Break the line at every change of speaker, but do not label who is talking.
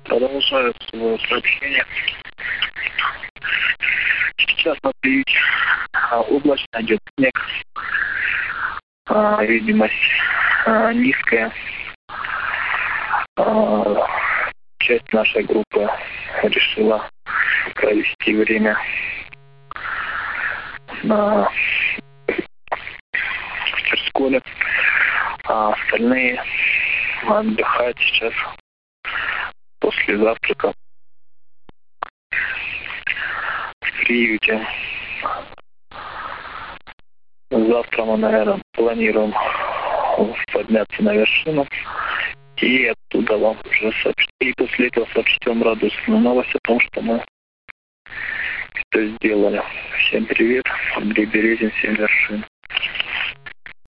Продолжаю свое сообщение. Сейчас на приюте облачно идет снег. Видимость низкая. Часть нашей группы решила провести время в Терсколе, а остальные отдыхают сейчас после завтрака в приюте. Завтра мы, наверное, планируем подняться на вершину и оттуда вам уже сообщить. И после этого сообщить вам радостную новость о том, что мы это сделали. Всем привет, Андрей Березин, 7 вершин.